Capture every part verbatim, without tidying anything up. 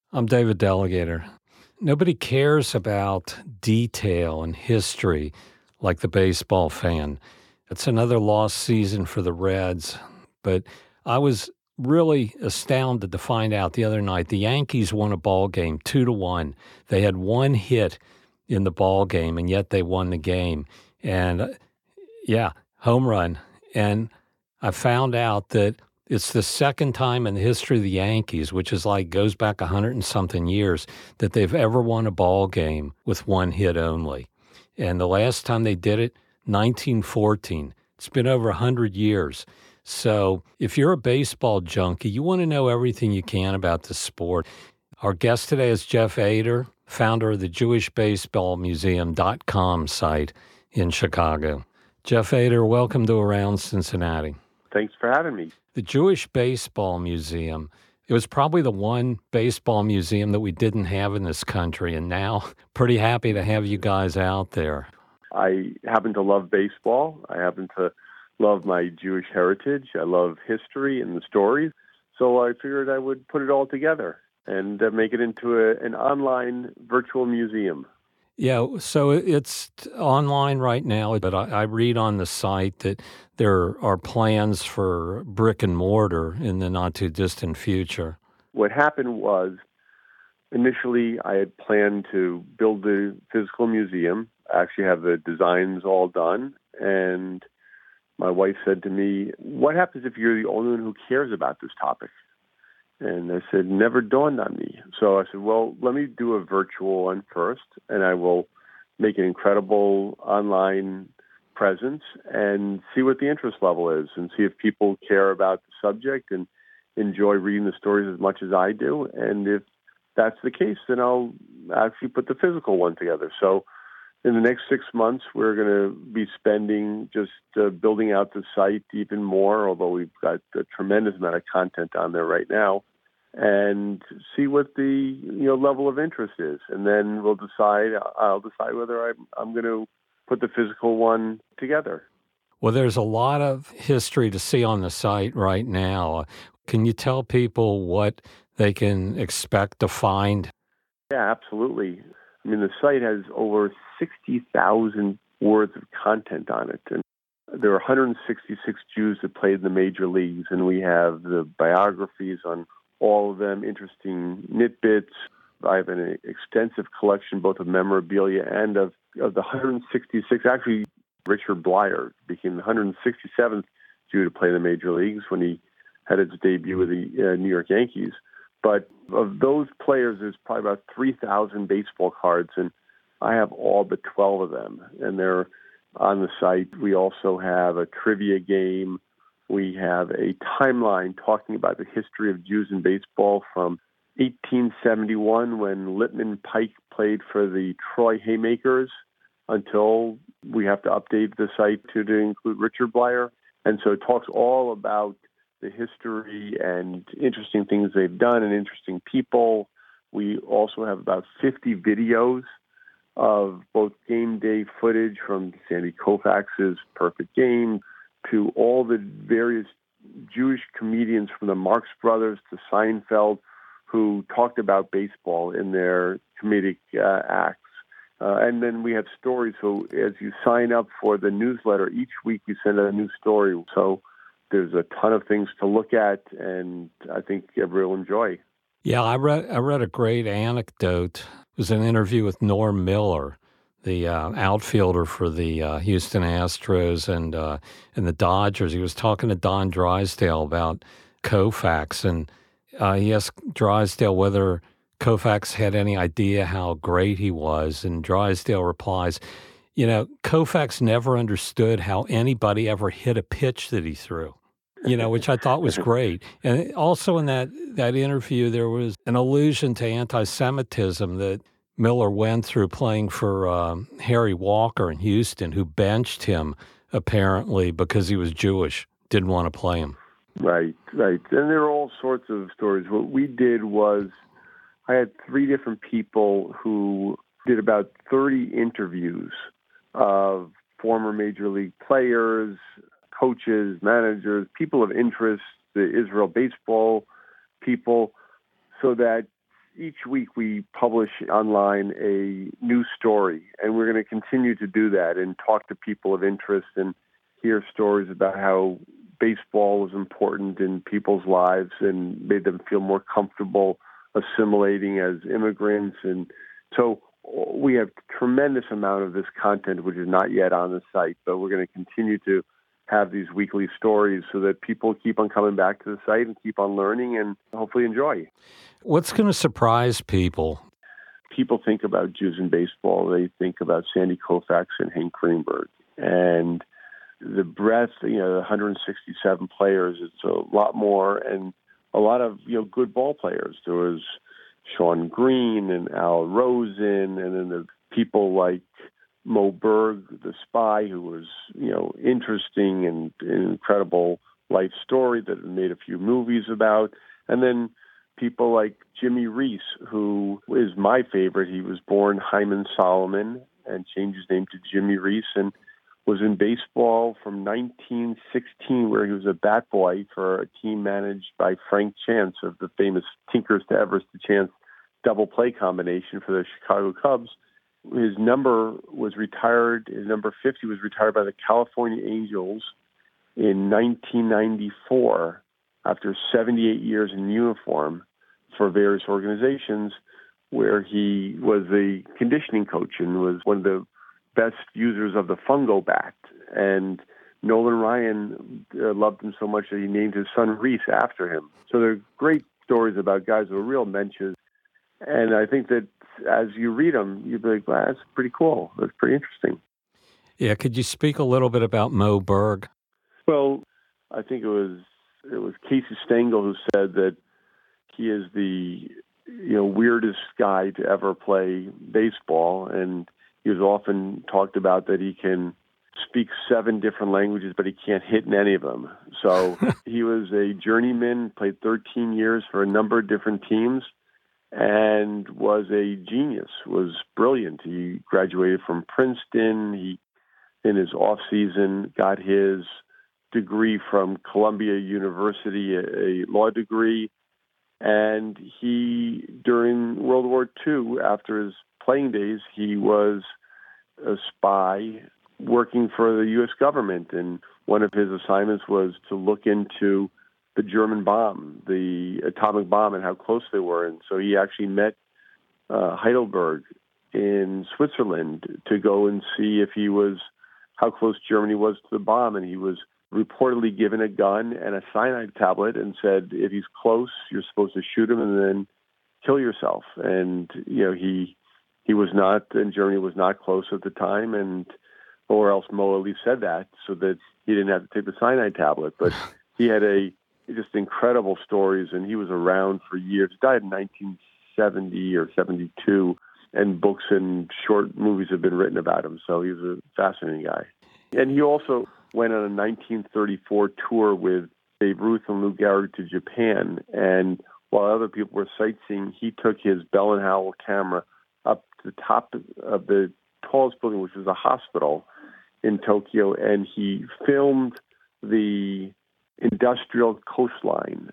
I'm David Delegator. Nobody cares about detail and history like the baseball fan. It's another lost season for the Reds, but I was really astounded to find out the other night the Yankees won a ball game two to one. They had one hit in the ball game, and yet they won the game. And uh, yeah, home run. And I found out that it's the second time in the history of the Yankees, which is like goes back a hundred and something years, that they've ever won a ball game with one hit only. And the last time they did it, nineteen fourteen. It's been over a hundred years. So if you're a baseball junkie, you want to know everything you can about the sport. Our guest today is Jeff Ader, founder of the Jewish Baseball Museum dot com site in Chicago. Jeff Ader, welcome to Around Cincinnati. Thanks for having me. The Jewish Baseball Museum, it was probably the one baseball museum that we didn't have in this country, and now pretty happy to have you guys out there. I happen to love baseball. I happen to love my Jewish heritage. I love history and the stories. So I figured I would put it all together and uh, make it into a, an online virtual museum. Yeah, so it's online right now, but I, I read on the site that there are plans for brick and mortar in the not-too-distant future. What happened was, initially I had planned to build a physical museum. I actually have the designs all done, and my wife said to me, what happens if you're the only one who cares about this topic? And I said, never dawned on me. So I said, well, let me do a virtual one first, and I will make an incredible online presence and see what the interest level is and see if people care about the subject and enjoy reading the stories as much as I do. And if that's the case, then I'll actually put the physical one together. So in the next six months, we're going to be spending just uh, building out the site even more, although we've got a tremendous amount of content on there right now, and see what the you know level of interest is. And then we'll decide, I'll decide whether I'm, I'm going to put the physical one together. Well, there's a lot of history to see on the site right now. Can you tell people what they can expect to find? Yeah, absolutely. I mean, the site has over sixty thousand words of content on it. And there are one hundred sixty-six Jews that played in the major leagues, and we have the biographies on all of them, interesting nitbits. I have an extensive collection both of memorabilia and of, of the one hundred sixty-six. Actually, Richard Blyer became the one hundred sixty-seventh Jew to play in the major leagues when he had his debut with the uh, New York Yankees. But of those players, there's probably about three thousand baseball cards, and I have all but twelve of them, and they're on the site. We also have a trivia game. We have a timeline talking about the history of Jews in baseball from eighteen seventy-one, when Lippman Pike played for the Troy Haymakers, until we have to update the site to, to include Richard Blyer. And so it talks all about the history and interesting things they've done and interesting people. We also have about fifty videos of both game day footage from Sandy Koufax's Perfect Game to all the various Jewish comedians from the Marx Brothers to Seinfeld who talked about baseball in their comedic uh, acts. Uh, and then we have stories. So as you sign up for the newsletter, each week we send out a new story. So there's a ton of things to look at, and I think everyone will enjoy. Yeah, I read I read a great anecdote. It was an interview with Norm Miller, the uh, outfielder for the uh, Houston Astros and uh, and the Dodgers. He was talking to Don Drysdale about Koufax, and uh, he asked Drysdale whether Koufax had any idea how great he was, and Drysdale replies, you know, Koufax never understood how anybody ever hit a pitch that he threw. You know, which I thought was great. And also in that, that interview, there was an allusion to anti-Semitism that Miller went through playing for um, Harry Walker in Houston, who benched him apparently because he was Jewish, didn't want to play him. Right, right. And there are all sorts of stories. What we did was I had three different people who did about thirty interviews of former major league players, coaches, managers, people of interest, the Israel baseball people, so that each week we publish online a new story, and we're going to continue to do that and talk to people of interest and hear stories about how baseball was important in people's lives and made them feel more comfortable assimilating as immigrants. And so we have a tremendous amount of this content, which is not yet on the site, but we're going to continue to have these weekly stories so that people keep on coming back to the site and keep on learning and hopefully enjoy. What's going to surprise people? People think about Jews in baseball. They think about Sandy Koufax and Hank Greenberg. And the breadth, you know, one hundred sixty-seven players, it's a lot more, and a lot of, you know, good ball players. There was Shawn Green and Al Rosen, and then the people like Moe Berg, the spy, who was, you know, interesting and an incredible life story that made a few movies about. And then people like Jimmy Reese, who is my favorite. He was born Hyman Solomon and changed his name to Jimmy Reese, and was in baseball from nineteen sixteen, where he was a bat boy for a team managed by Frank Chance of the famous Tinkers to Everest to Chance double play combination for the Chicago Cubs. His number was retired, his number fifty was retired by the California Angels in nineteen ninety-four after seventy-eight years in uniform for various organizations, where he was a conditioning coach and was one of the best users of the fungo bat. And Nolan Ryan uh, loved him so much that he named his son Reese after him. So there are great stories about guys who are real menches. And I think that as you read them, you'd be like, wow, that's pretty cool. That's pretty interesting. Yeah, could you speak a little bit about Moe Berg? Well, I think it was it was Casey Stengel who said that he is the you know weirdest guy to ever play baseball, and he was often talked about that he can speak seven different languages, but he can't hit in any of them. So he was a journeyman, played thirteen years for a number of different teams, and was a genius, was brilliant. He graduated from Princeton. He, in his off season, got his degree from Columbia University, a, a law degree. And he, during World War Two, after his playing days, he was a spy working for the U S government. And one of his assignments was to look into the German bomb, the atomic bomb, and how close they were. And so he actually met uh, Heidelberg in Switzerland to go and see if he was, how close Germany was to the bomb. And he was reportedly given a gun and a cyanide tablet and said, if he's close, you're supposed to shoot him and then kill yourself. And, you know, he he was not, and Germany was not close at the time, and or else Moe at least said that so that he didn't have to take the cyanide tablet. But he had a just incredible stories, and he was around for years. He died in nineteen seventy or seventy-two, and books and short movies have been written about him. So he was a fascinating guy. And he also went on a nineteen thirty-four tour with Babe Ruth and Lou Gehrig to Japan. And while other people were sightseeing, he took his Bell and Howell camera up to the top of the tallest building, which was a hospital in Tokyo, and he filmed the industrial coastline.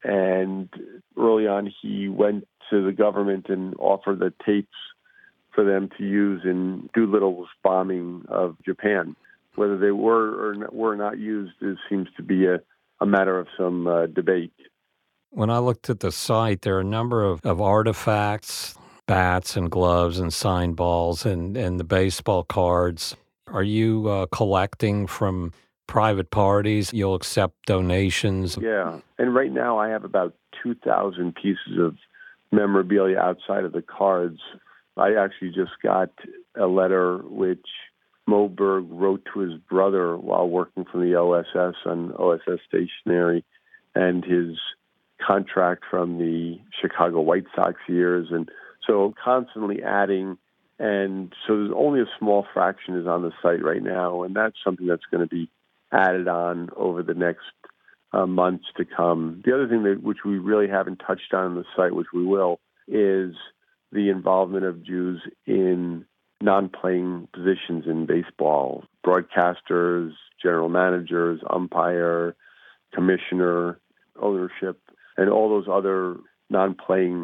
And early on, he went to the government and offered the tapes for them to use in Doolittle's bombing of Japan. Whether they were or not, were not used is, seems to be a, a matter of some uh, debate. When I looked at the site, there are a number of, of artifacts, bats and gloves and signed balls and, and the baseball cards. Are you uh, collecting from private parties? You'll accept donations? Yeah, and right now I have about two thousand pieces of memorabilia outside of the cards. I actually just got a letter which Moe Berg wrote to his brother while working for the O S S on O S S stationery, and his contract from the Chicago White Sox years. And so constantly adding, and so there's only a small fraction is on the site right now, and that's something that's going to be added on over the next uh, months to come. The other thing that which we really haven't touched on on the site, which we will, is the involvement of Jews in non-playing positions in baseball, broadcasters, general managers, umpire, commissioner, ownership, and all those other non-playing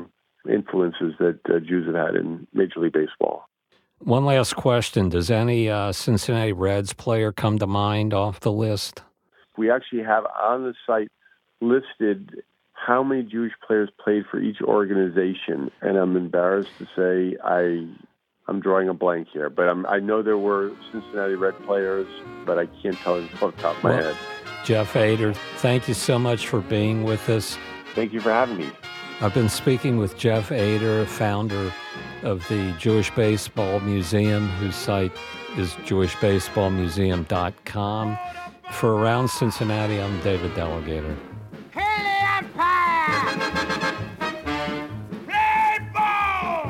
influences that uh, Jews have had in Major League Baseball. One last question. Does any uh, Cincinnati Reds player come to mind off the list? We actually have on the site listed how many Jewish players played for each organization, and I'm embarrassed to say I, I'm drawing a blank here. But I'm, I know there were Cincinnati Red players, but I can't tell it off the top of my well, head. Jeff Ader, thank you so much for being with us. Thank you for having me. I've been speaking with Jeff Ader, founder of the Jewish Baseball Museum, whose site is jewish baseball museum dot com. For Around Cincinnati, I'm David Delegator. Hail the Empire! Play ball!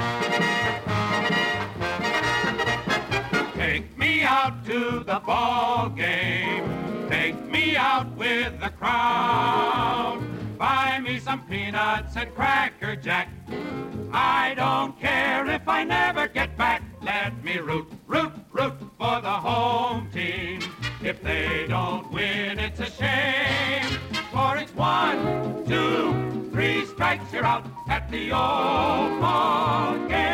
Take me out to the ball game. Take me out with the crowd. Buy me some peanuts and Cracker Jack. I don't care if I never get back. Let me root, root, root for the home team. If they don't win, it's a shame. For it's one, two, three strikes, you're out at the old ball game.